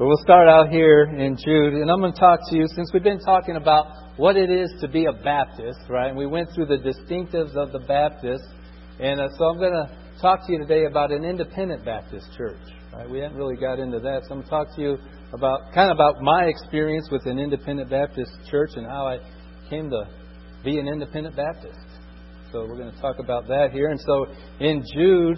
But we'll start out here in Jude, and I'm going to talk to you, since we've been talking about what it is to be a Baptist, right? And we went through the distinctives of the Baptist, and so I'm going to talk to you today about an independent Baptist church. Right? We haven't really got into that, so I'm going to talk to you about my experience with an independent Baptist church and how I came to be an independent Baptist. So we're going to talk about that here. And so in Jude,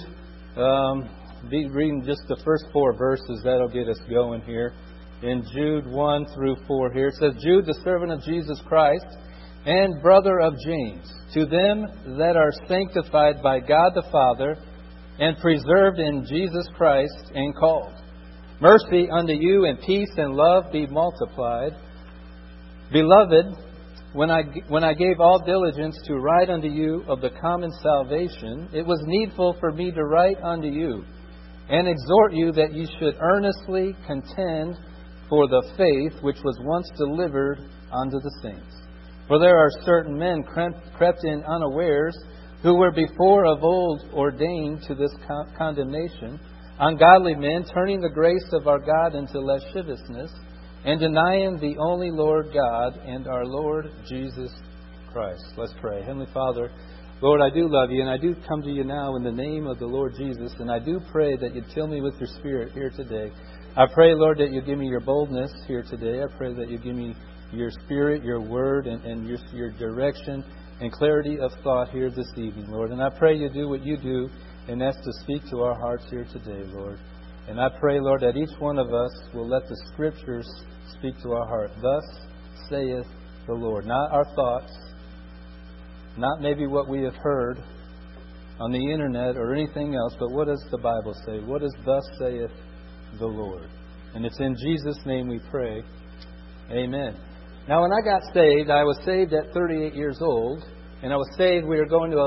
be reading just the first 4 verses. That'll get us going here. In Jude 1 through 4 here, it says, Jude, the servant of Jesus Christ and brother of James, to them that are sanctified by God the Father and preserved in Jesus Christ and called. Mercy unto you and peace and love be multiplied. Beloved, when I gave all diligence to write unto you of the common salvation, it was needful for me to write unto you and exhort you that you should earnestly contend for the faith which was once delivered unto the saints. For there are certain men crept in unawares, who were before of old ordained to this condemnation, ungodly men, turning the grace of our God into lasciviousness, and denying the only Lord God and our Lord Jesus Christ. Let's pray. Heavenly Father, Lord, I do love you, and I do come to you now in the name of the Lord Jesus, and I do pray that you'd fill me with your Spirit here today. I pray, Lord, that you give me your boldness here today. I pray that you give me your Spirit, your word, and your direction and clarity of thought here this evening, Lord. And I pray you do what you do, and that's to speak to our hearts here today, Lord. And I pray, Lord, that each one of us will let the Scriptures speak to our heart. Thus saith the Lord. Not our thoughts, not maybe what we have heard on the internet or anything else, but what does the Bible say? What does thus saith the Lord? And it's in Jesus' name we pray. Amen. Now, when I got saved, I was saved at 38 years old, and I was saved. We were going to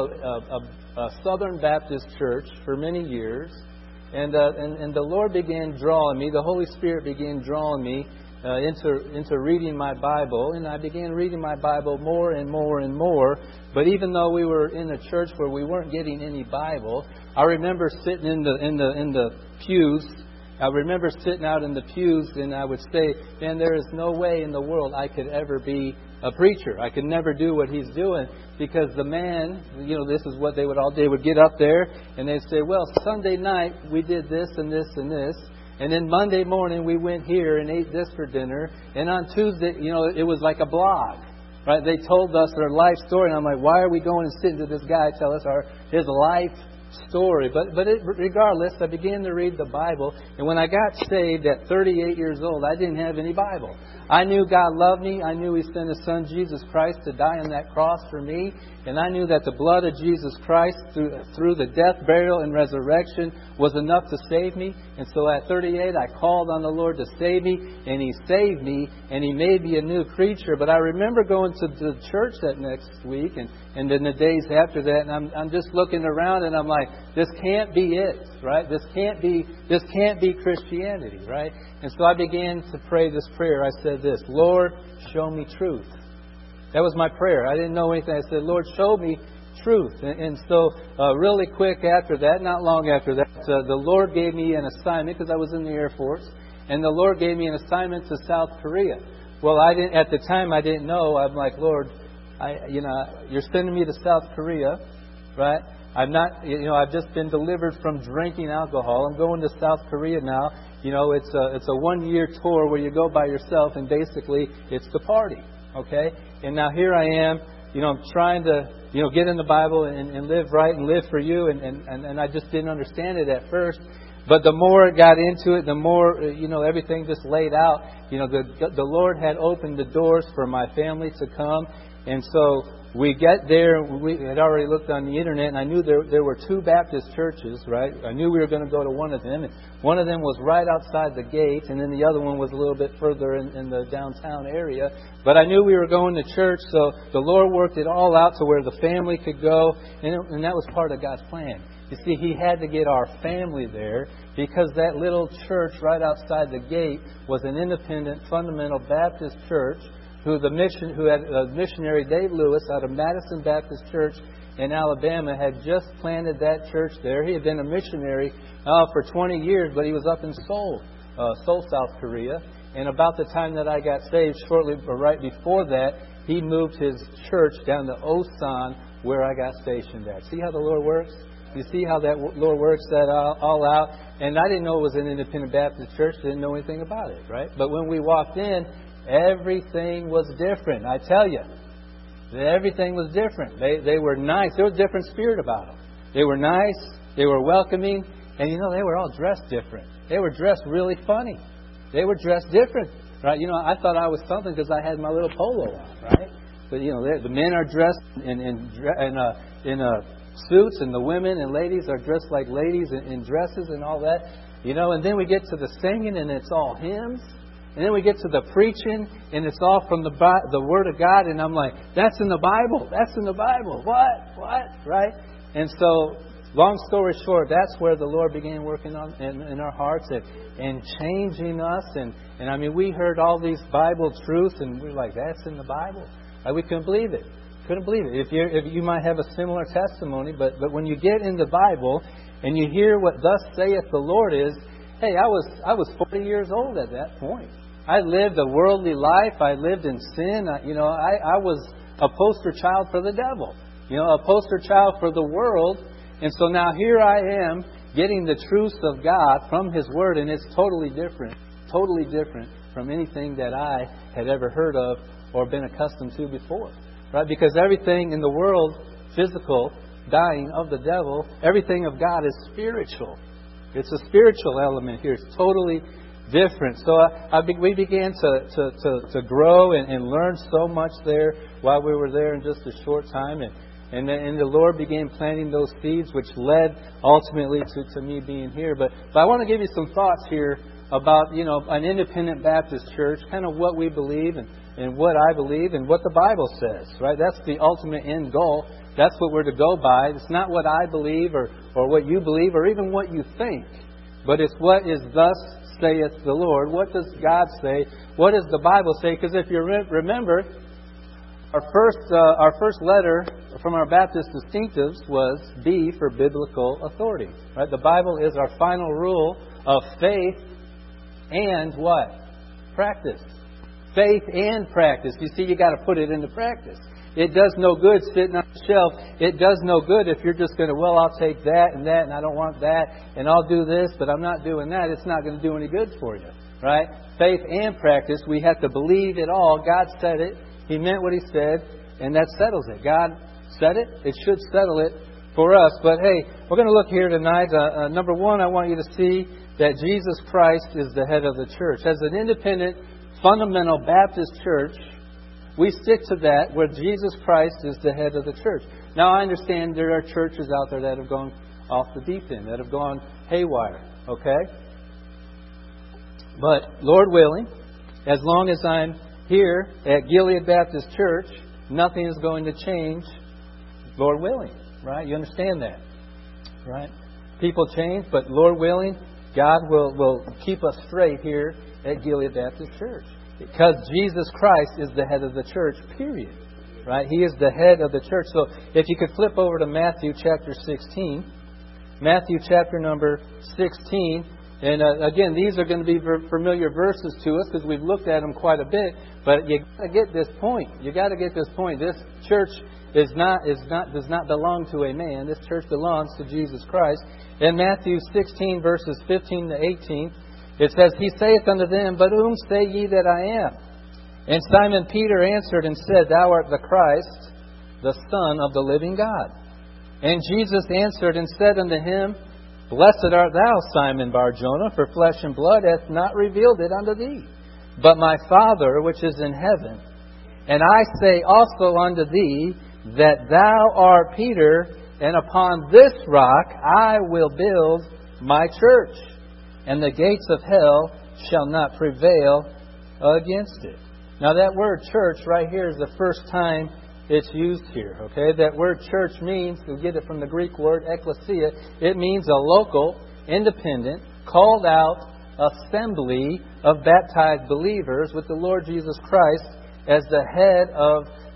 a Southern Baptist church for many years, and the Lord began drawing me. The Holy Spirit began drawing me into reading my Bible, and I began reading my Bible more and more and more. But even though we were in a church where we weren't getting any Bible, I remember sitting in the pews. I remember sitting out in the pews, and I would say, man, there is no way in the world I could ever be a preacher. I could never do what he's doing, because the man, this is what they would all do. They would get up there and they'd say, well, Sunday night we did this and this and this. And then Monday morning we went here and ate this for dinner. And on Tuesday, it was like a blog. Right? They told us their life story. And I'm like, why are we going and sitting to this guy tell us his life story? But regardless, I began to read the Bible. And when I got saved at 38 years old, I didn't have any Bible. I knew God loved me. I knew He sent His Son, Jesus Christ, to die on that cross for me. And I knew that the blood of Jesus Christ, through the death, burial, and resurrection, was enough to save me. And so at 38, I called on the Lord to save me, and He saved me, and He made me a new creature. But I remember going to the church that next week, and then the days after that, and I'm just looking around, and I'm like, this can't be it, right? This can't be Christianity, right? And so I began to pray this prayer. I said this, Lord, show me truth. That was my prayer. I didn't know anything. I said, Lord, show me truth. And so really quick after that, not long after that, the Lord gave me an assignment, because I was in the Air Force, and the Lord gave me an assignment to South Korea. Well, at the time I didn't know. I'm like, Lord, you're sending me to South Korea, right? I've just been delivered from drinking alcohol. I'm going to South Korea now. It's a 1-year tour where you go by yourself, and basically it's the party. Okay? And now here I am, I'm trying to, get in the Bible and live right and live for you. And I just didn't understand it at first. But the more I got into it, the more, everything just laid out. The Lord had opened the doors for my family to come. And so we get there. We had already looked on the internet, and I knew there were 2 Baptist churches, right? I knew we were going to go to one of them. And one of them was right outside the gate, and then the other one was a little bit further in the downtown area. But I knew we were going to church, so the Lord worked it all out to where the family could go, and that was part of God's plan. You see, He had to get our family there, because that little church right outside the gate was an independent, fundamental Baptist church who had missionary Dave Lewis out of Madison Baptist Church in Alabama had just planted that church there. He had been a missionary for 20 years, but he was up in Seoul. Seoul, South Korea. And about the time that I got saved, shortly or right before that, he moved his church down to Osan, where I got stationed at. See how the Lord works? You see how that Lord works that all out? And I didn't know it was an independent Baptist church. Didn't know anything about it, right? But when we walked in, everything was different. I tell you, everything was different. They were nice. There was a different spirit about them. They were nice. They were welcoming. And, they were all dressed different. They were dressed really funny. They were dressed different, right? I thought I was something because I had my little polo on, right? But, the men are dressed in suits, and the women and ladies are dressed like ladies in dresses and all that. And then we get to the singing, and it's all hymns. And then we get to the preaching, and it's all from the Word of God. And I'm like, that's in the Bible. That's in the Bible. What? Right? And so, long story short, that's where the Lord began working on in our hearts and changing us. And I mean, we heard all these Bible truths, and we were like, that's in the Bible. Like, we couldn't believe it. Couldn't believe it. If you might have a similar testimony, but when you get in the Bible and you hear what thus saith the Lord is, hey, I was 40 years old at that point. I lived a worldly life. I lived in sin. I was a poster child for the devil. A poster child for the world. And so now here I am getting the truths of God from His Word, and it's totally different from anything that I had ever heard of or been accustomed to before. Right? Because everything in the world, physical, dying of the devil, everything of God is spiritual. It's a spiritual element here. It's totally different. So we began to grow and learn so much there while we were there in just a short time. And the Lord began planting those seeds, which led ultimately to me being here. But I want to give you some thoughts here about, an independent Baptist church, kind of what we believe and what I believe and what the Bible says, right? That's the ultimate end goal. That's what we're to go by. It's not what I believe or what you believe or even what you think, but it's what is thus saith the Lord. What does God say? What does the Bible say? Because if you remember, our first letter from our Baptist distinctives was B for biblical authority. Right? The Bible is our final rule of faith and what? Practice. Faith and practice. You see, you got to put it into practice. It does no good sitting on the shelf. It does no good if you're just going to, I'll take that, and I don't want that, and I'll do this, but I'm not doing that. It's not going to do any good for you. Right? Faith and practice. We have to believe it all. God said it. He meant what He said, and that settles it. God said it. It should settle it for us. But hey, we're going to look here tonight. Number one, I want you to see that Jesus Christ is the head of the church. As an independent, fundamental Baptist church, we stick to that where Jesus Christ is the head of the church. Now, I understand there are churches out there that have gone off the deep end, that have gone haywire. Okay? But, Lord willing, as long as I'm here at Gilead Baptist Church, nothing is going to change, Lord willing. Right? You understand that? Right? People change, but Lord willing, God will keep us straight here at Gilead Baptist Church. Because Jesus Christ is the head of the church, period. Right? He is the head of the church. So if you could flip over to Matthew chapter 16. Matthew chapter number 16. And again, these are going to be familiar verses to us because we've looked at them quite a bit. But you got to get this point. You got to get this point. This church does not belong to a man. This church belongs to Jesus Christ. In Matthew 16 verses 15 to 18, it says, He saith unto them, But whom say ye that I am? And Simon Peter answered and said, Thou art the Christ, the Son of the living God. And Jesus answered and said unto him, Blessed art thou, Simon Bar-Jonah, for flesh and blood hath not revealed it unto thee, but my Father which is in heaven. And I say also unto thee, that thou art Peter, and upon this rock I will build my church, and the gates of hell shall not prevail against it. Now that word church right here is the first time it's used here. Okay, that word church means, we get it from the Greek word ekklesia, it means a local, independent, called out assembly of baptized believers with the Lord Jesus Christ as the head of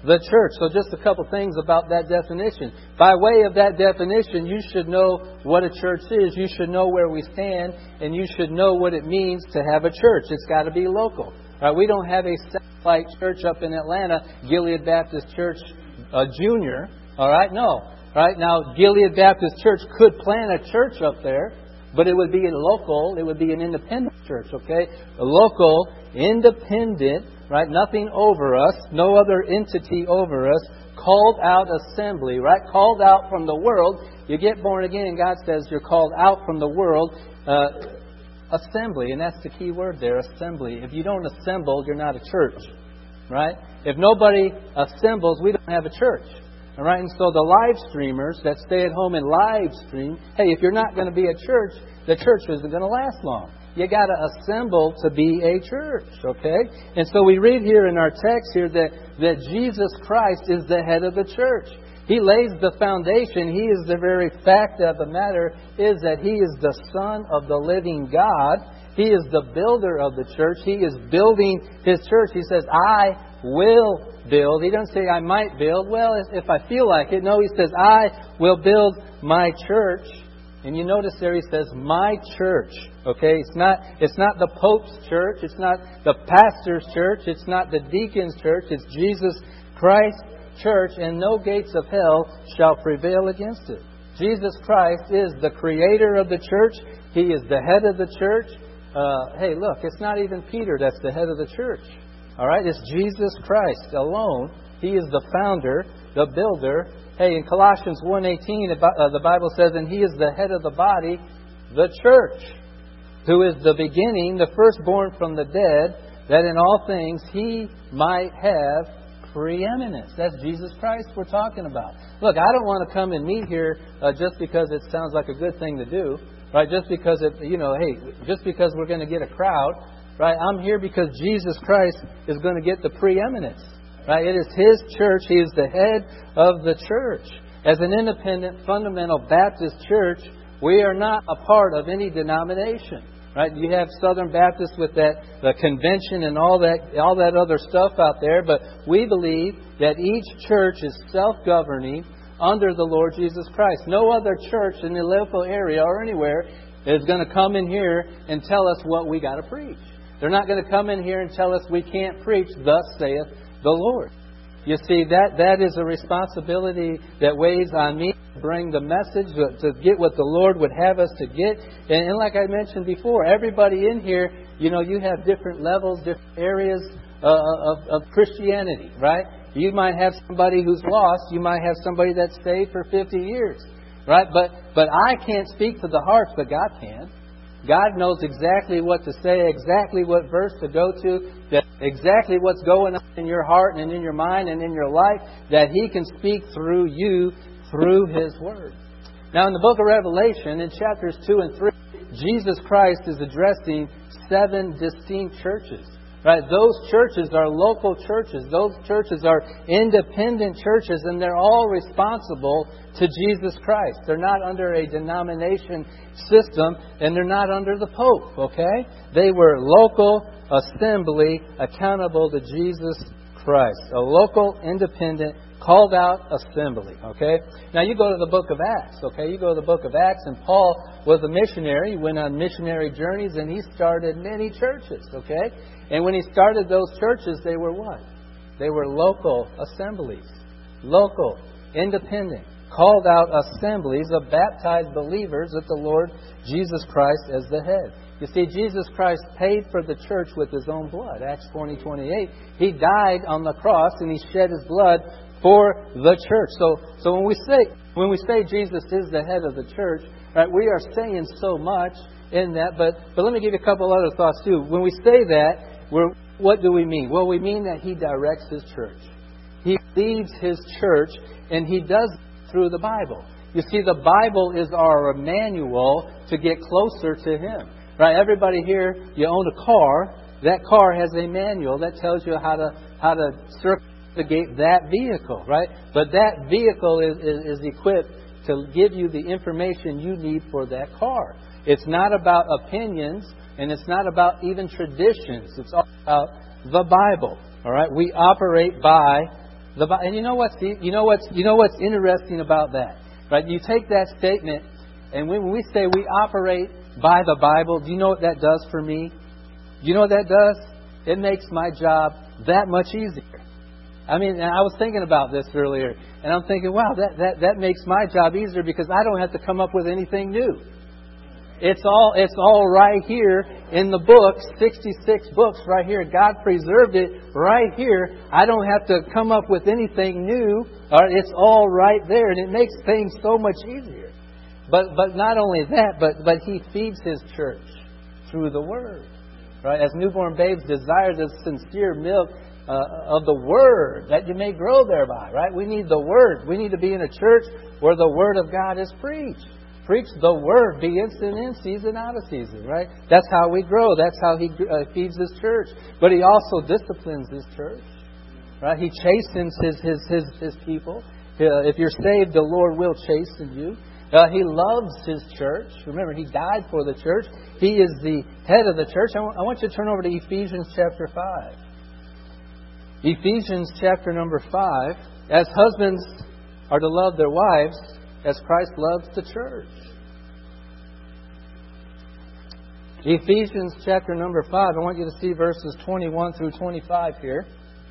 the church. So just a couple things about that definition. By way of that definition, you should know what a church is. You should know where we stand, and you should know what it means to have a church. It's got to be local. Right? We don't have a satellite church up in Atlanta, Gilead Baptist Church Junior. All right? No. Right? Now, Gilead Baptist Church could plant a church up there, but it would be a local, it would be an independent church, okay? A local, independent, right? Nothing over us, no other entity over us, called out assembly, right? Called out from the world. You get born again and God says you're called out from the world. Assembly, and that's the key word there, assembly. If you don't assemble, you're not a church, right? If nobody assembles, we don't have a church. All right, and so the live streamers that stay at home and live stream, hey, if you're not going to be a church, the church isn't going to last long. You got to assemble to be a church, okay? And so we read here in our text here that Jesus Christ is the head of the church. He lays the foundation. He is the very fact of the matter is that He is the Son of the living God. He is the builder of the church. He is building His church. He says, I will build. He doesn't say, I might build. Well, if I feel like it. No, He says, I will build my church. And you notice there He says, my church. Okay? It's not the Pope's church. It's not the pastor's church. It's not the deacon's church. It's Jesus Christ's church, and no gates of hell shall prevail against it. Jesus Christ is the creator of the church. He is the head of the church. Hey, look, it's not even Peter that's the head of the church. All right? It's Jesus Christ alone. He is the founder, the builder. Hey, in Colossians 1:18, the Bible says, and He is the head of the body, the church, who is the beginning, the firstborn from the dead, that in all things He might have preeminence. That's Jesus Christ we're talking about. Look, I don't want to come and meet here just because it sounds like a good thing to do, right? Just because just because we're going to get a crowd, right? I'm here because Jesus Christ is going to get the preeminence, right? It is His church. He is the head of the church. As an independent, fundamental Baptist church, we are not a part of any denomination. Right? You have Southern Baptists with the convention and all that other stuff out there, but we believe that each church is self-governing under the Lord Jesus Christ. No other church in the local area or anywhere is going to come in here and tell us what we got to preach. They're not going to come in here and tell us we can't preach, thus saith the Lord. You see, that is a responsibility that weighs on me to bring the message, to get what the Lord would have us to get. And like I mentioned before, everybody in here, you have different levels, different areas of Christianity, right? You might have somebody who's lost. You might have somebody that's saved for 50 years, right? But I can't speak to the hearts, but God can. God knows exactly what to say, exactly what verse to go to, that exactly what's going on in your heart and in your mind and in your life, that He can speak through you, through His Word. Now, in the book of Revelation, in chapters 2 and 3, Jesus Christ is addressing 7 distinct churches. Right? Those churches are local churches. Those churches are independent churches, and they're all responsible to Jesus Christ. They're not under a denomination system, and they're not under the Pope, okay? They were local assembly accountable to Jesus Christ. A local, independent, called out assembly, okay? Now you go to the book of Acts, okay? You go to the book of Acts, and Paul was a missionary. He went on missionary journeys, and he started many churches, okay? And when he started those churches, they were what? They were local assemblies. Local, independent, called out assemblies of baptized believers with the Lord Jesus Christ as the head. You see, Jesus Christ paid for the church with His own blood. Acts 20:28. He died on the cross and He shed His blood for the church. So when we say Jesus is the head of the church, right, we are saying so much in that. But let me give you a couple other thoughts too. When we say that, what do we mean? Well, we mean that He directs His church. He leads His church, and He does it through the Bible. You see, the Bible is our manual to get closer to Him. Right? Everybody here, you own a car. That car has a manual that tells you how to circumnavigate that vehicle, right? But that vehicle is equipped to give you the information you need for that car. It's not about opinions, and it's not about even traditions. It's all about the Bible. All right? We operate by And you know what's interesting about that, right? You take that statement, and when we say we operate by the Bible, do you know what that does for me? Do you know what that does? It makes my job that much easier. I mean, and I was thinking about this earlier, and I'm thinking, wow, that makes my job easier because I don't have to come up with anything new. It's all right here in the book, 66 books right here. God preserved it right here. I don't have to come up with anything new. It's all right there, and it makes things so much easier. But not only that, but He feeds His church through the Word. Right? As newborn babes desire the sincere milk of the Word, that you may grow thereby. Right? We need the Word. We need to be in a church where the Word of God is preached. Preach the Word. Be instant in season, out of season. Right? That's how we grow. That's how He feeds His church. But He also disciplines His church. Right? He chastens His people. If you're saved, the Lord will chasten you. He loves His church. Remember, He died for the church. He is the head of the church. I want you to turn over to Ephesians chapter 5. Ephesians chapter number 5. As husbands are to love their wives as Christ loves the church. Ephesians chapter number 5. I want you to see verses 21 through 25 here.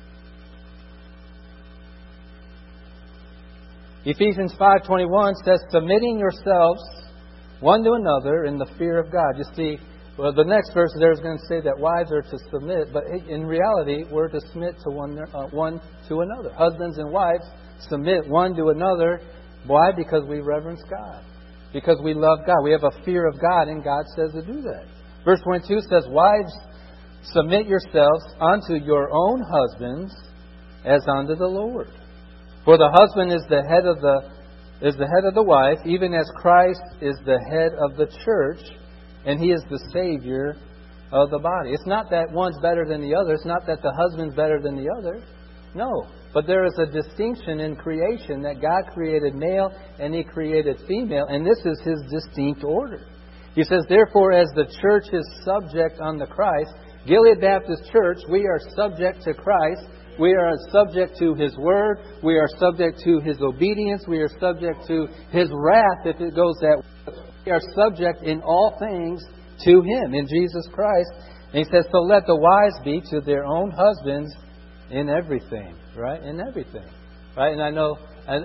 Ephesians 5:21 says, submitting yourselves one to another in the fear of God. You see, well, the next verse there is going to say that wives are to submit, but in reality, we're to submit to one to another. Husbands and wives submit one to another. Why? Because we reverence God. Because we love God. We have a fear of God, and God says to do that. Verse 22 says, wives, submit yourselves unto your own husbands as unto the Lord. For the husband is the head of the wife, even as Christ is the head of the church, and He is the Savior of the body. It's not that one's better than the other. It's not that the husband's better than the other. No. But there is a distinction in creation that God created male and He created female, and this is His distinct order. He says, therefore, as the church is subject unto Christ, Gilead Baptist Church, we are subject to Christ. We are subject to His Word. We are subject to His obedience. We are subject to His wrath, if it goes that way. We are subject in all things to Him, in Jesus Christ. And He says, so let the wives be to their own husbands in everything. Right? In everything. Right? And I know,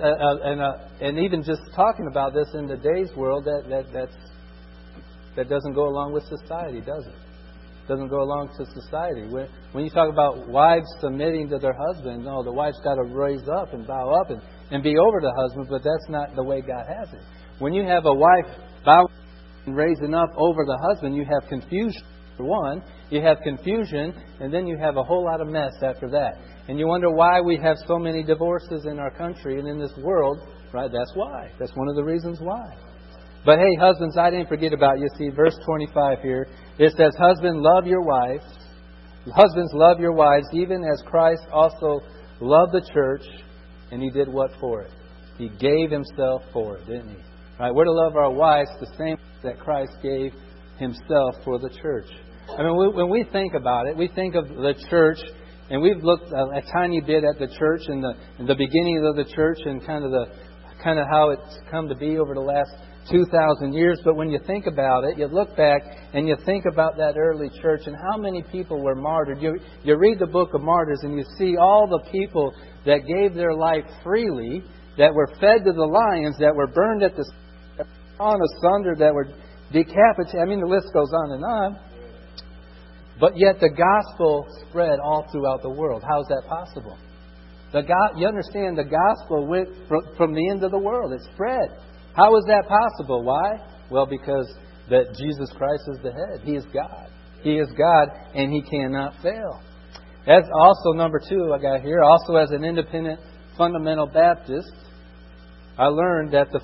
and even just talking about this in today's world, that doesn't go along with society, does it? Doesn't go along to society. When you talk about wives submitting to their husbands, no, the wife's got to raise up and bow up and be over the husband, but that's not the way God has it. When you have a wife bowing and raising up over the husband, you have confusion. For one, you have confusion, and then you have a whole lot of mess after that. And you wonder why we have so many divorces in our country and in this world. Right? That's why. That's one of the reasons why. But hey, husbands, I didn't forget about you. See, verse 25 here. It says, husbands, love your wives. Husbands, love your wives, even as Christ also loved the church. And He did what for it? He gave Himself for it, didn't He? Right? We're to love our wives the same that Christ gave Himself for the church. I mean, when we think about it, we think of the church, and we've looked a tiny bit at the church and the beginning of the church and kind of how it's come to be over the last 2,000 years. But when you think about it, you look back and you think about that early church and how many people were martyred. You read the book of Martyrs and you see all the people that gave their life freely, that were fed to the lions, that were burned at the on asunder, that were decapitated. I mean, the list goes on and on. But yet the gospel spread all throughout the world. How is that possible? You understand, the gospel went from the end of the world. It spread. How is that possible? Why? Well, because that Jesus Christ is the head. He is God. He is God, and He cannot fail. That's also number 2 I got here. Also, as an independent fundamental Baptist, I learned some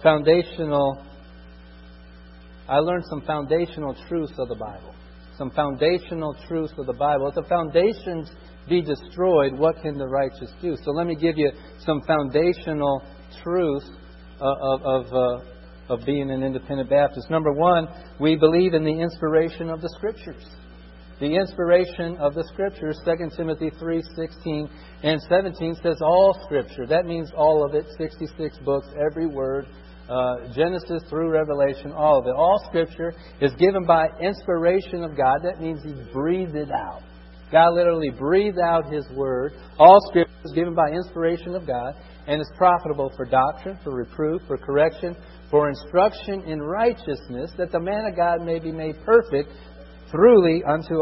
foundational truths of the Bible. Some foundational truths of the Bible. If the foundations be destroyed, what can the righteous do? So let me give you some foundational truths of being an independent Baptist. Number 1, we believe in the inspiration of the Scriptures. The inspiration of the Scriptures, 2 Timothy 3:16 and 17 says all Scripture. That means all of it, 66 books, every word, Genesis through Revelation, all of it. All Scripture is given by inspiration of God. That means He breathed it out. God literally breathed out His Word. All Scripture is given by inspiration of God and is profitable for doctrine, for reproof, for correction, for instruction in righteousness, that the man of God may be made perfect, truly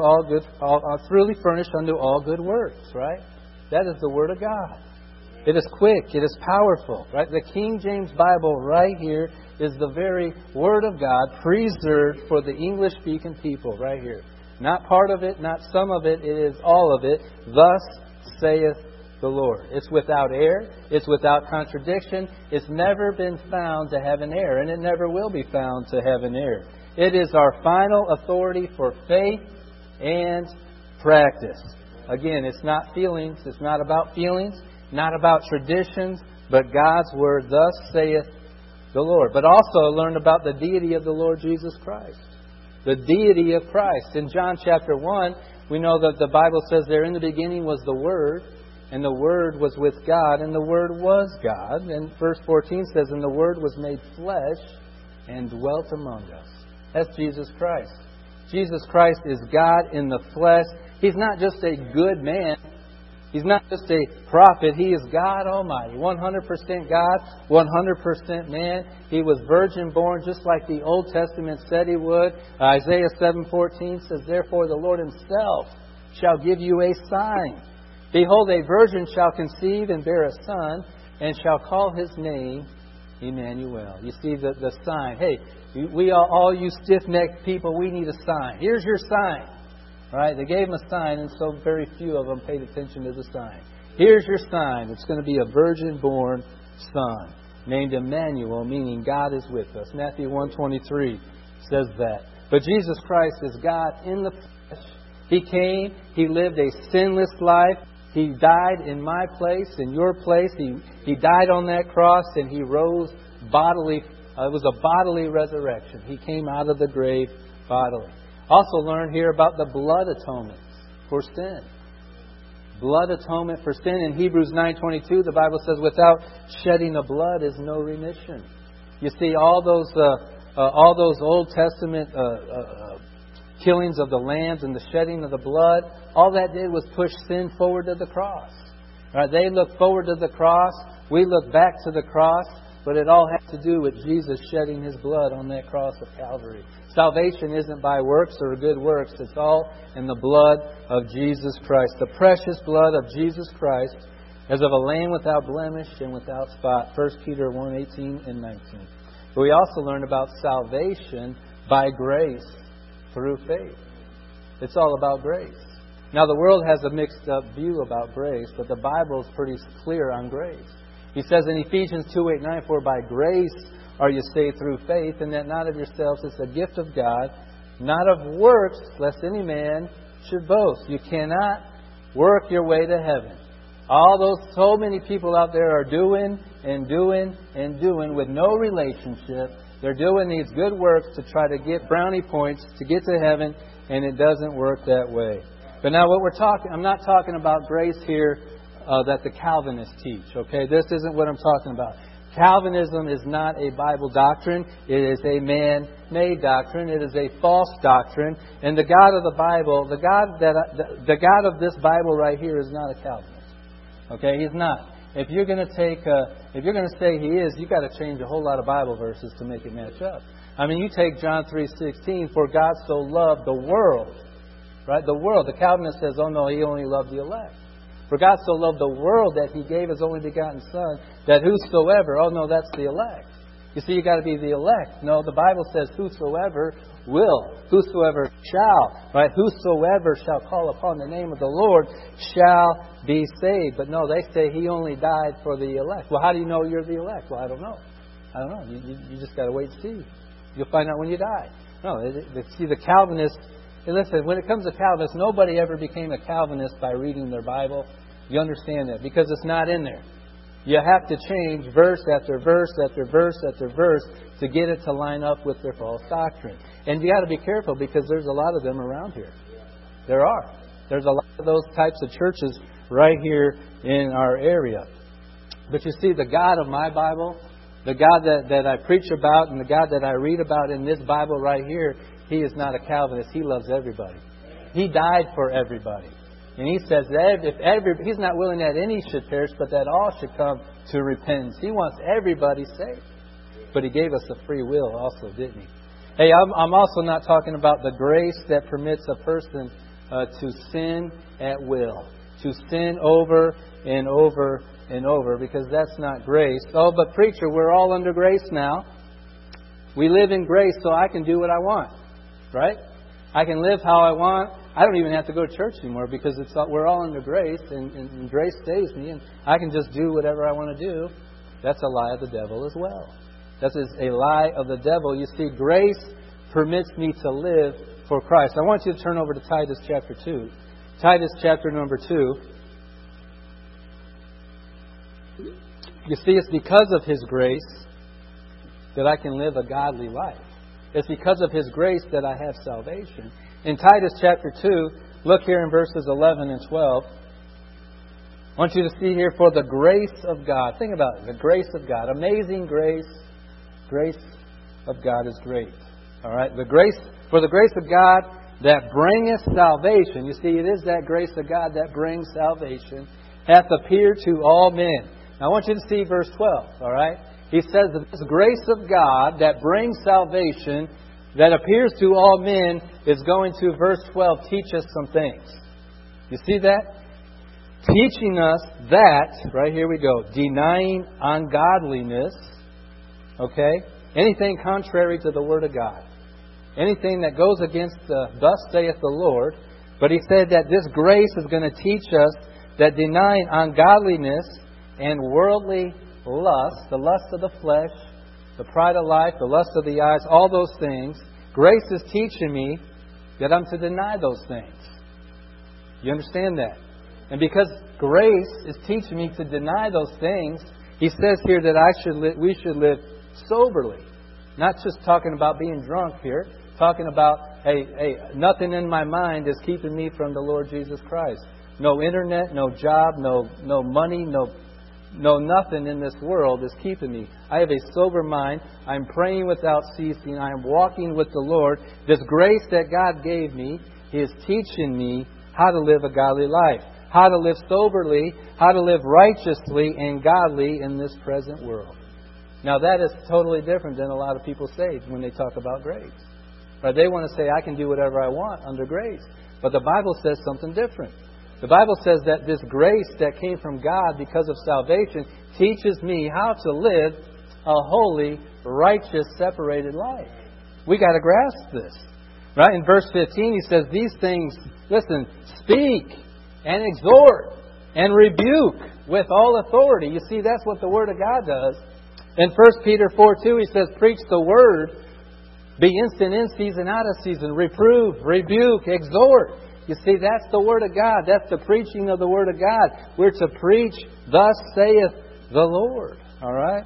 furnished unto all good works, right? That is the Word of God. It is quick. It is powerful, right? The King James Bible right here is the very Word of God preserved for the English-speaking people right here. Not part of it, not some of it. It is all of it. Thus saith the Lord. It's without error. It's without contradiction. It's never been found to have an error, and it never will be found to have an error. It is our final authority for faith and practice. Again, it's not feelings. It's not about feelings, not about traditions, but God's Word, thus saith the Lord. But also learn about the deity of the Lord Jesus Christ. The deity of Christ. In John chapter 1, we know that the Bible says there in the beginning was the Word, and the Word was with God, and the Word was God. And verse 14 says, and the Word was made flesh and dwelt among us. That's Jesus Christ. Jesus Christ is God in the flesh. He's not just a good man. He's not just a prophet. He is God Almighty. 100% God, 100% man. He was virgin born just like the Old Testament said He would. Isaiah 7:14 says, therefore the Lord Himself shall give you a sign. Behold, a virgin shall conceive and bear a son, and shall call His name Emmanuel. You see the sign. Hey, we all you stiff-necked people, we need a sign. Here's your sign. Right? They gave Him a sign, and so very few of them paid attention to the sign. Here's your sign. It's going to be a virgin-born son named Emmanuel, meaning God is with us. Matthew 1:23 says that. But Jesus Christ is God in the flesh. He came. He lived a sinless life. He died in my place, in your place. He died on that cross, and He rose bodily. It was a bodily resurrection. He came out of the grave bodily. Also learn here about the blood atonement for sin. Blood atonement for sin. In Hebrews 9:22, the Bible says, without shedding of blood is no remission. You see, all those Old Testament killings of the lambs and the shedding of the blood, all that did was push sin forward to the cross. Right? They looked forward to the cross. We look back to the cross. But it all has to do with Jesus shedding His blood on that cross of Calvary. Salvation isn't by works or good works. It's all in the blood of Jesus Christ. The precious blood of Jesus Christ as of a lamb without blemish and without spot. 1 Peter 1:18 and 19. But we also learn about salvation by grace through faith. It's all about grace. Now the world has a mixed up view about grace, but the Bible is pretty clear on grace. He says in Ephesians 2:8-9, for by grace are you saved through faith, and that not of yourselves, it's a gift of God, not of works, lest any man should boast. You cannot work your way to heaven. So many people out there are doing and doing and doing with no relationship. They're doing these good works to try to get brownie points to get to heaven, and it doesn't work that way. But now I'm not talking about grace here that the Calvinists teach. Okay, this isn't what I'm talking about. Calvinism is not a Bible doctrine. It is a man-made doctrine. It is a false doctrine. And the God of the Bible, the God of this Bible right here is not a Calvinist. Okay, He's not. If you're going to say He is, you've got to change a whole lot of Bible verses to make it match up. I mean, you take John 3:16, for God so loved the world, right? The world. The Calvinist says, oh no, He only loved the elect. For God so loved the world that He gave His only begotten Son, that whosoever, oh no, that's the elect. You see, you got to be the elect. No, the Bible says whosoever will, whosoever shall, right? Whosoever shall call upon the name of the Lord shall be saved. But no, they say He only died for the elect. Well, how do you know you're the elect? Well, I don't know. You just got to wait and see. You'll find out when you die. No, see, the Calvinists, listen, when it comes to Calvinists, nobody ever became a Calvinist by reading their Bible. You understand that? Because it's not in there. You have to change verse after verse after verse after verse to get it to line up with their false doctrine. And you got to be careful because there's a lot of them around here. There are. There's a lot of those types of churches right here in our area. But you see, the God of my Bible, the God that I preach about and the God that I read about in this Bible right here, He is not a Calvinist. He loves everybody. He died for everybody. And He says that He's not willing that any should perish, but that all should come to repentance. He wants everybody saved. But He gave us a free will also, didn't He? Hey, I'm also not talking about the grace that permits a person to sin at will. To sin over and over and over, because that's not grace. Oh, but preacher, we're all under grace now. We live in grace, so I can do what I want. Right? I can live how I want. I don't even have to go to church anymore because we're all under grace, and grace saves me, and I can just do whatever I want to do. That's a lie of the devil as well. That is a lie of the devil. You see, grace permits me to live for Christ. I want you to turn over to Titus chapter 2. Titus chapter number 2. You see, it's because of His grace that I can live a godly life. It's because of His grace that I have salvation. In Titus chapter 2, look here in verses 11 and 12. I want you to see here, for the grace of God. Think about it. The grace of God. Amazing grace. Grace of God is great. All right? For the grace of God that bringeth salvation. You see, it is that grace of God that brings salvation. Hath appeared to all men. Now, I want you to see verse 12. All right? He says that this grace of God that brings salvation, that appears to all men, is going to, verse 12, teach us some things. You see that? Teaching us that, right here we go, denying ungodliness, okay? Anything contrary to the Word of God. Anything that goes against thus saith the Lord. But he said that this grace is going to teach us that denying ungodliness and worldly lust, the lust of the flesh, the pride of life, the lust of the eyes, all those things, grace is teaching me that I'm to deny those things. You understand that? And because grace is teaching me to deny those things, he says here that we should live soberly. Not just talking about being drunk here. Talking about, hey, nothing in my mind is keeping me from the Lord Jesus Christ. No internet, no job, no money, no nothing in this world is keeping me. I have a sober mind. I'm praying without ceasing. I am walking with the Lord. This grace that God gave me is teaching me how to live a godly life. How to live soberly. How to live righteously and godly in this present world. Now that is totally different than a lot of people say when they talk about grace. Right? They want to say, I can do whatever I want under grace. But the Bible says something different. The Bible says that this grace that came from God because of salvation teaches me how to live a holy, righteous, separated life. We got to grasp this. Right? In verse 15 he says, these things, listen, speak and exhort and rebuke with all authority. You see, that's what the Word of God does. In 1 Peter 4:2 he says, preach the Word, be instant in season, out of season, reprove, rebuke, exhort. You see, that's the Word of God. That's the preaching of the Word of God. We're to preach, thus saith the Lord. All right?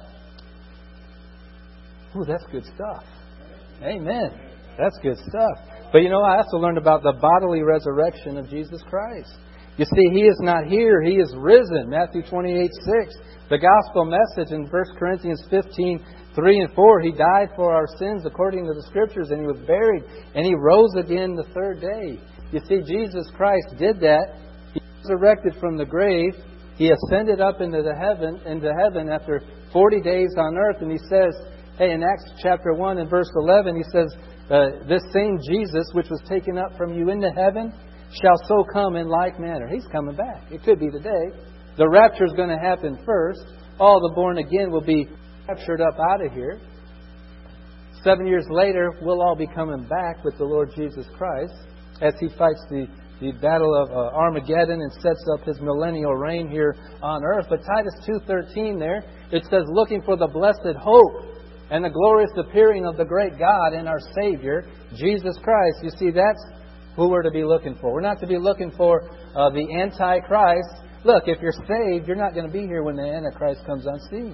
Ooh, that's good stuff. Amen. That's good stuff. But you know, I also learned about the bodily resurrection of Jesus Christ. You see, He is not here. He is risen. Matthew 28:6. The gospel message in 1 Corinthians 15:3 and 4. He died for our sins according to the Scriptures, and He was buried, and He rose again the third day. You see, Jesus Christ did that. He resurrected from the grave. He ascended up into heaven after 40 days on earth. And He says, hey, in Acts chapter 1 and verse 11, He says, this same Jesus which was taken up from you into heaven shall so come in like manner. He's coming back. It could be today. The rapture is going to happen first. All the born again will be raptured up out of here. 7 years later, we'll all be coming back with the Lord Jesus Christ as He fights the battle of Armageddon and sets up His millennial reign here on earth. But Titus 2:13 there, it says, looking for the blessed hope and the glorious appearing of the great God and our Savior, Jesus Christ. You see, that's who we're to be looking for. We're not to be looking for the Antichrist. Look, if you're saved, you're not going to be here when the Antichrist comes on scene.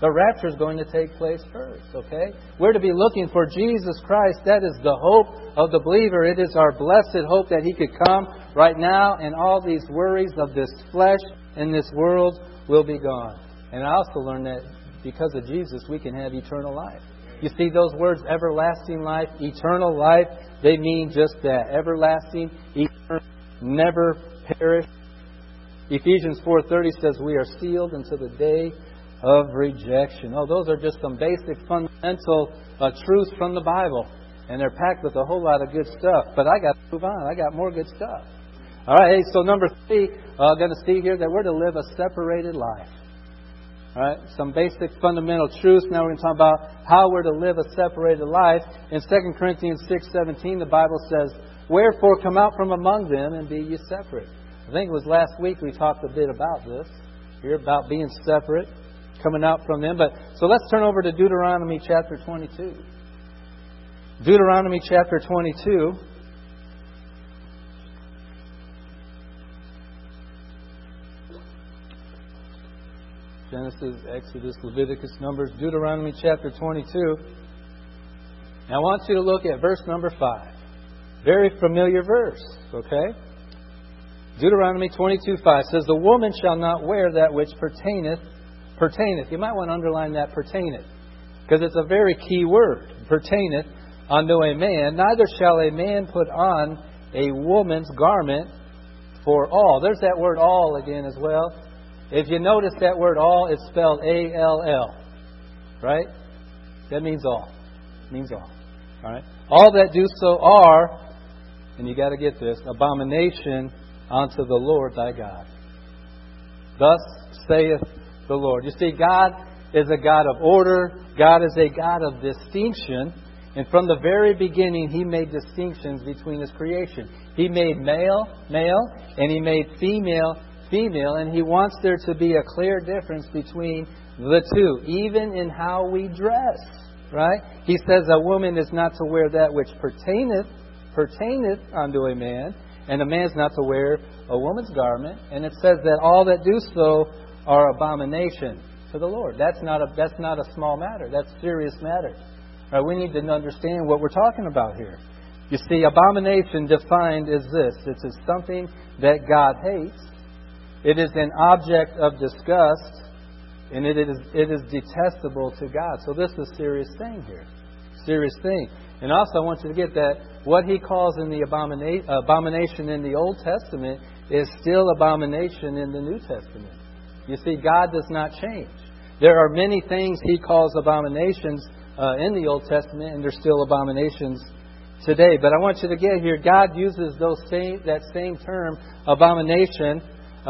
The rapture is going to take place first, okay? We're to be looking for Jesus Christ. That is the hope of the believer. It is our blessed hope that He could come right now, and all these worries of this flesh and this world will be gone. And I also learned that because of Jesus, we can have eternal life. You see those words, everlasting life, eternal life, they mean just that. Everlasting, eternal, never perish. Ephesians 4:30 says we are sealed until the day of rejection. Oh, those are just some basic fundamental truths from the Bible. And they're packed with a whole lot of good stuff. But I got to move on. I got more good stuff. All right, hey, so number 3, I'm going to see here that we're to live a separated life. All right, some basic fundamental truths. Now we're going to talk about how we're to live a separated life. In 2 Corinthians 6:17, the Bible says, "Wherefore come out from among them and be ye separate." I think it was last week we talked a bit about this. Here about being separate, coming out from them. But so let's turn over to Deuteronomy chapter 22. Deuteronomy chapter 22. Genesis, Exodus, Leviticus, Numbers, Deuteronomy chapter 22. And I want you to look at verse number 5. Very familiar verse, okay? Deuteronomy 22:5 says, "The woman shall not wear that which pertaineth. You might want to underline that pertaineth, because it's a very key word. Pertaineth unto a man. Neither shall a man put on a woman's garment for all." There's that word all again as well. If you notice that word all, it's spelled A-L-L. Right? That means all. It means all. All right? All that do so are, and you got to get this, abomination unto the Lord thy God. Thus saith the Lord. You see, God is a God of order. God is a God of distinction. And from the very beginning, He made distinctions between His creation. He made male, and He made female, and He wants there to be a clear difference between the two, even in how we dress. Right? He says a woman is not to wear that which pertaineth unto a man, and a man's not to wear a woman's garment. And it says that all that do so are abomination to the Lord. That's not a small matter. That's a serious matter. Right? We need to understand what we're talking about here. You see, abomination defined is this. It is something that God hates. It is an object of disgust, and it is detestable to God. So this is a serious thing here. Serious thing. And also I want you to get that what He calls in the abomination in the Old Testament is still abomination in the New Testament. You see, God does not change. There are many things He calls abominations in the Old Testament, and they're still abominations today. But I want you to get here, God uses that same term, abomination,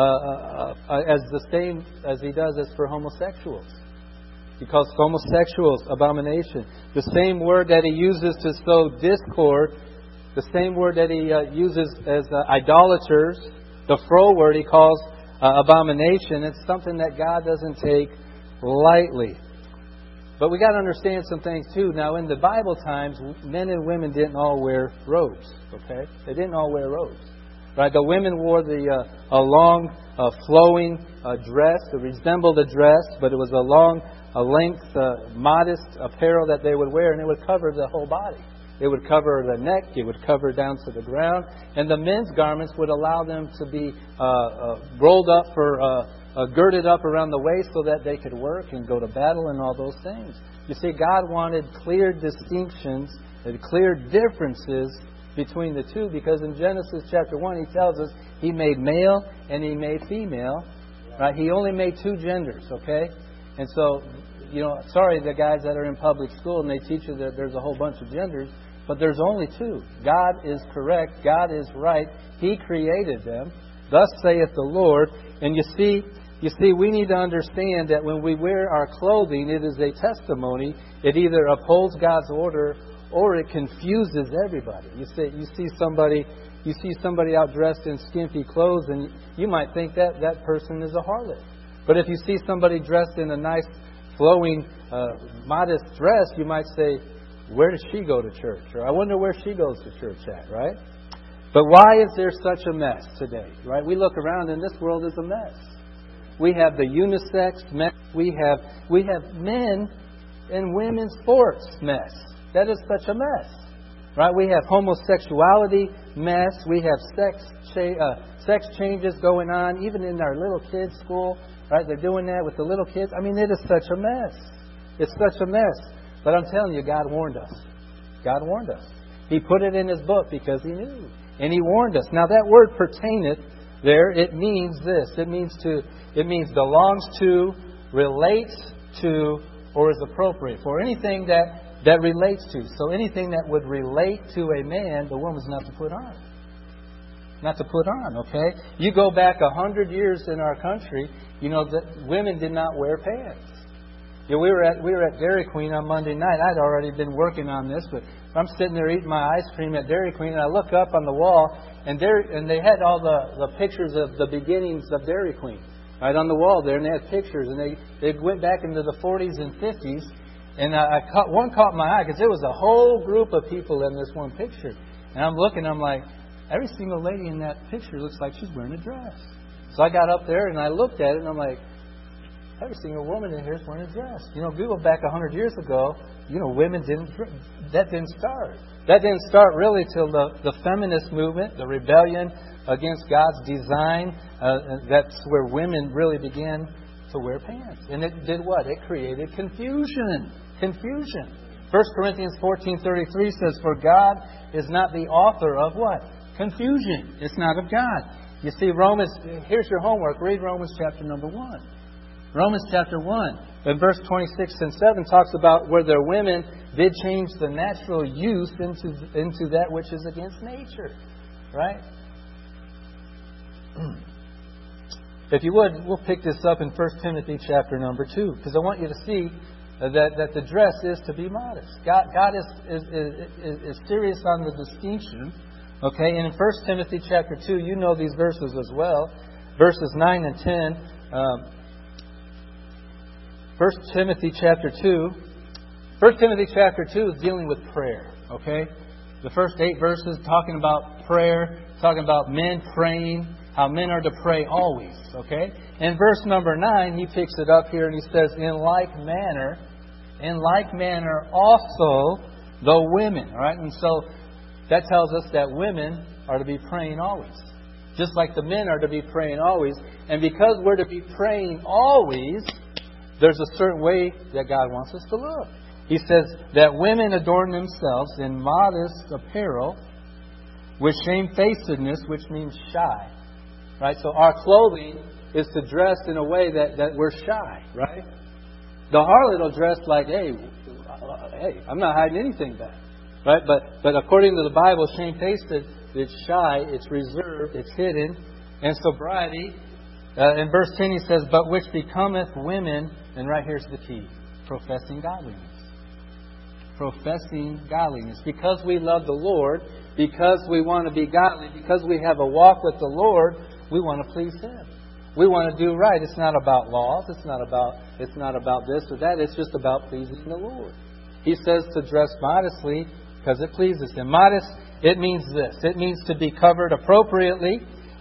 as the same as He does as for homosexuals. He calls homosexuals abomination. The same word that He uses to sow discord, the same word that He uses as idolaters, the fro word He calls abomination. It's something that God doesn't take lightly. But we got to understand some things too. Now, in the Bible times, men and women didn't all wear robes. Okay, they didn't all wear robes. Right? The women wore a long, flowing dress. It resembled a dress, but it was a length, modest apparel that they would wear, and it would cover the whole body. It would cover the neck. It would cover down to the ground. And the men's garments would allow them to be rolled up girded up around the waist so that they could work and go to battle and all those things. You see, God wanted clear distinctions and clear differences between the two, because in Genesis chapter 1 He tells us He made male and He made female. Right? He only made two genders, okay? And so, sorry the guys that are in public school and they teach you that there's a whole bunch of genders, but there's only two. God is correct. God is right. He created them. Thus saith the Lord. And you see, we need to understand that when we wear our clothing, it is a testimony. It either upholds God's order or it confuses everybody. You see somebody out dressed in skimpy clothes, and you might think that person is a harlot. But if you see somebody dressed in a nice, flowing, modest dress, you might say, where does she go to church? Or I wonder where she goes to church at, right? But why is there such a mess today, right? We look around and this world is a mess. We have the unisex mess. We have men and women's sports mess. That is such a mess. Right? We have homosexuality mess. We have sex changes going on, even in our little kids' school. Right? They're doing that with the little kids. I mean, it is such a mess. It's such a mess. But I'm telling you, God warned us. God warned us. He put it in His book because He knew. And He warned us. Now, that word pertaineth there, it means this. It means belongs to, relates to, or is appropriate for. Anything that relates to. So anything that would relate to a man, the woman's not to put on. Not to put on, okay? You go back 100 years in our country, you know that women did not wear pants. Yeah, we were at Dairy Queen on Monday night. I'd already been working on this, but I'm sitting there eating my ice cream at Dairy Queen, and I look up on the wall, and they had all the pictures of the beginnings of Dairy Queen right on the wall there, and they had pictures, and they went back into the 40s and 50s, and one caught my eye because there was a whole group of people in this one picture, and I'm looking, I'm like, every single lady in that picture looks like she's wearing a dress. So I got up there and I looked at it, and I'm like, every single woman in here is wearing a dress. You know, if you go back 100 years ago, you know, that didn't start. That didn't start really till the feminist movement, the rebellion against God's design. That's where women really began to wear pants. And it did what? It created confusion. Confusion. 1 Corinthians 14:33 says, "For God is not the author of what? Confusion." It's not of God. You see, here's your homework. Read Romans chapter number 1. Romans chapter 1, in verse 26 and 7, talks about where their women did change the natural use into that which is against nature. Right? If you would, we'll pick this up in 1 Timothy chapter number 2, because I want you to see that the dress is to be modest. God is serious on the distinction. Okay, and in 1 Timothy chapter 2, you know these verses as well. Verses 9 and 10. 1 Timothy chapter 2 is dealing with prayer. Okay? The first 8 verses talking about prayer, talking about men praying, how men are to pray always. Okay? In verse number 9, he picks it up here and he says, in like manner also the women. All right? And so that tells us that women are to be praying always. Just like the men are to be praying always. And because we're to be praying always, there's a certain way that God wants us to look. He says that women adorn themselves in modest apparel with shamefacedness, which means shy. Right? So our clothing is to dress in a way that we're shy. Right? The harlot will dress like, hey, I'm not hiding anything back. Right? But according to the Bible, shamefaced, it's shy, it's reserved, it's hidden. And sobriety, in verse 10 he says, but which becometh women, and right here's the key, professing godliness. Professing godliness. Because we love the Lord, because we want to be godly, because we have a walk with the Lord, we want to please Him. We want to do right. It's not about laws. It's not about this or that. It's just about pleasing the Lord. He says to dress modestly because it pleases Him. Modest, it means this. It means to be covered appropriately.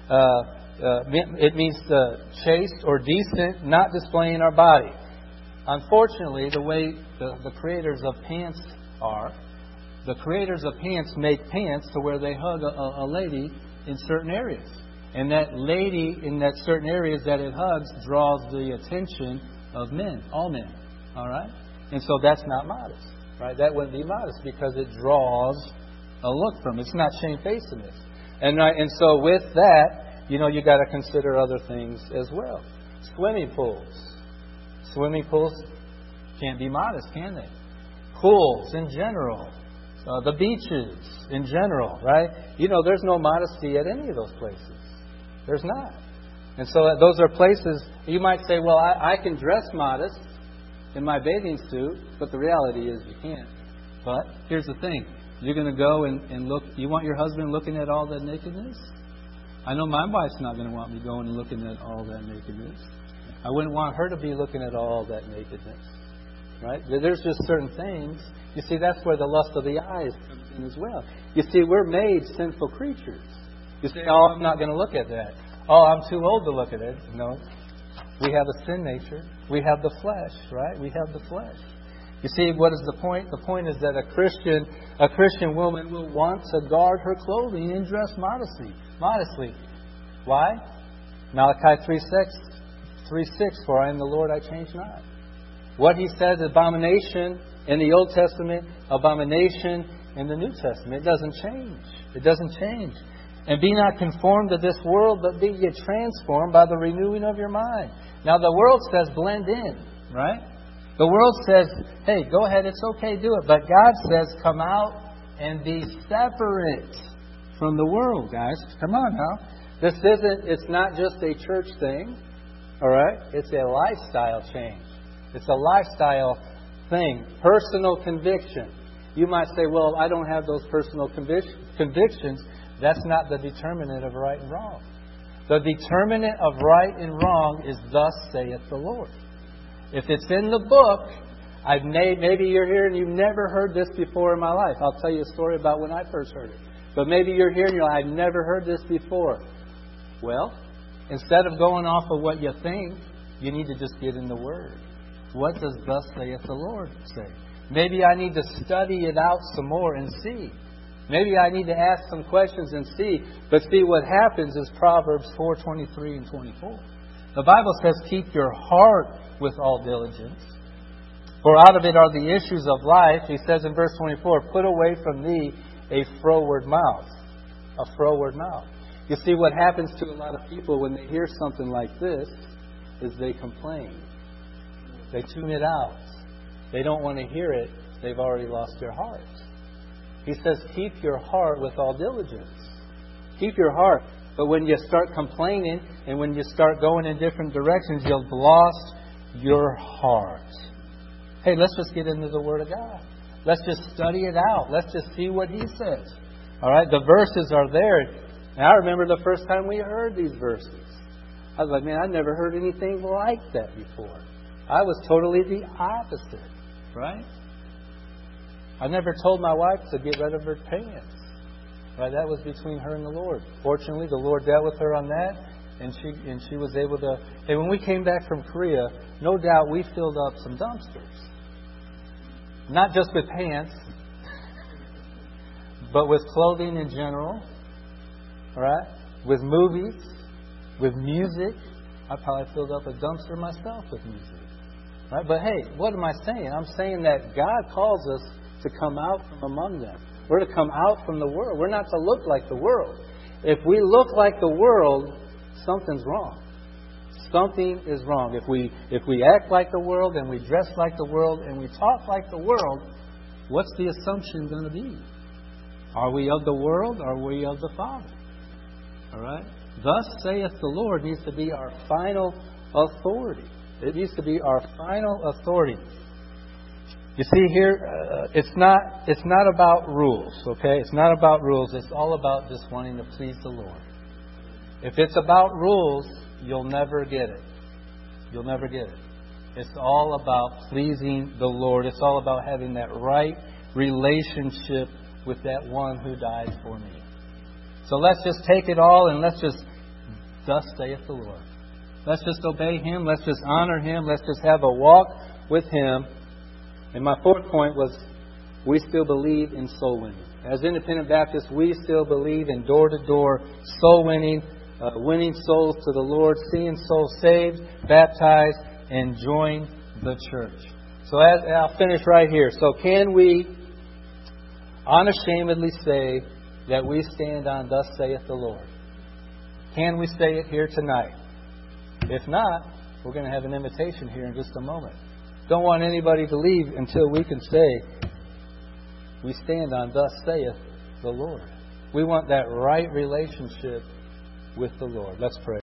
It means chaste or decent, not displaying our body. Unfortunately, the way the creators of pants are, the creators of pants make pants to where they hug a lady in certain areas. And that lady in that certain areas that it hugs draws the attention of men, all men. All right? And so that's not modest. Right? That wouldn't be modest because it draws a look from it. It's not shamefacedness. And so with that, you got to consider other things as well. Swimming pools. Swimming pools can't be modest, can they? Pools in general. The beaches in general, right? There's no modesty at any of those places. There's not. And so those are places, you might say, well, I can dress modest in my bathing suit, but the reality is you can't. But here's the thing. You're going to go and look. You want your husband looking at all that nakedness? I know my wife's not going to want me going and looking at all that nakedness. I wouldn't want her to be looking at all that nakedness. Right? There's just certain things. You see, that's where the lust of the eyes comes in as well. You see, we're made sinful creatures. You say, oh, I'm not going to look at that. Oh, I'm too old to look at it. No. We have a sin nature. We have the flesh, right? We have the flesh. You see, what is the point? The point is that a Christian woman will want to guard her clothing and dress modestly. Why? Malachi 3:6, for I am the Lord, I change not. What he says, abomination in the Old Testament, abomination in the New Testament. It doesn't change. It doesn't change. And be not conformed to this world, but be ye transformed by the renewing of your mind. Now the world says blend in, right? The world says, hey, go ahead, it's okay, do it. But God says, come out and be separate from the world, guys. Come on now. It's not just a church thing, all right? It's a lifestyle change. It's a lifestyle thing. Personal conviction. You might say, well, I don't have those personal convictions. That's not the determinant of right and wrong. The determinant of right and wrong is thus saith the Lord. If it's in the book, maybe you're here and you've never heard this before in my life. I'll tell you a story about when I first heard it. But maybe you're here and you're like, I've never heard this before. Well, instead of going off of what you think, you need to just get in the Word. What does thus saith the Lord say? Maybe I need to study it out some more and see. Maybe I need to ask some questions and see. But see, what happens is Proverbs 4:23 and 24. The Bible says, keep your heart with all diligence, for out of it are the issues of life. He says in verse 24, put away from thee a froward mouth. A froward mouth. You see, what happens to a lot of people when they hear something like this is they complain. They tune it out. They don't want to hear it. They've already lost their heart. He says, keep your heart with all diligence. Keep your heart. But when you start complaining and when you start going in different directions, you've lost your heart. Hey, let's just get into the Word of God. Let's just study it out. Let's just see what He says. All right? The verses are there. And I remember the first time we heard these verses. I was like, man, I've never heard anything like that before. I was totally the opposite. Right? I never told my wife to get rid of her pants. Right? That was between her and the Lord. Fortunately, the Lord dealt with her on that, and she was able to. Hey, when we came back from Korea, no doubt we filled up some dumpsters. Not just with pants, but with clothing in general. All right? With movies, with music. I probably filled up a dumpster myself with music. Right? But hey, what am I saying? I'm saying that God calls us to come out from among them. We're to come out from the world. We're not to look like the world. If we look like the world, something's wrong. Something is wrong. If we act like the world and we dress like the world and we talk like the world, what's the assumption going to be? Are we of the world or are we of the Father? All right? Thus saith the Lord needs to be our final authority. It needs to be our final authority. You see here, it's not about rules, okay? It's not about rules. It's all about just wanting to please the Lord. If it's about rules, you'll never get it. You'll never get it. It's all about pleasing the Lord. It's all about having that right relationship with that one who died for me. So let's just take it all and let's just, thus saith the Lord. Let's just obey Him. Let's just honor Him. Let's just have a walk with Him. And my fourth point was, we still believe in soul winning. As Independent Baptists, we still believe in door-to-door soul winning, winning souls to the Lord, seeing souls saved, baptized, and join the church. So I'll finish right here. So can we unashamedly say that we stand on thus saith the Lord? Can we say it here tonight? If not, we're going to have an invitation here in just a moment. Don't want anybody to leave until we can say, we stand on thus saith the Lord. We want that right relationship with the Lord. Let's pray.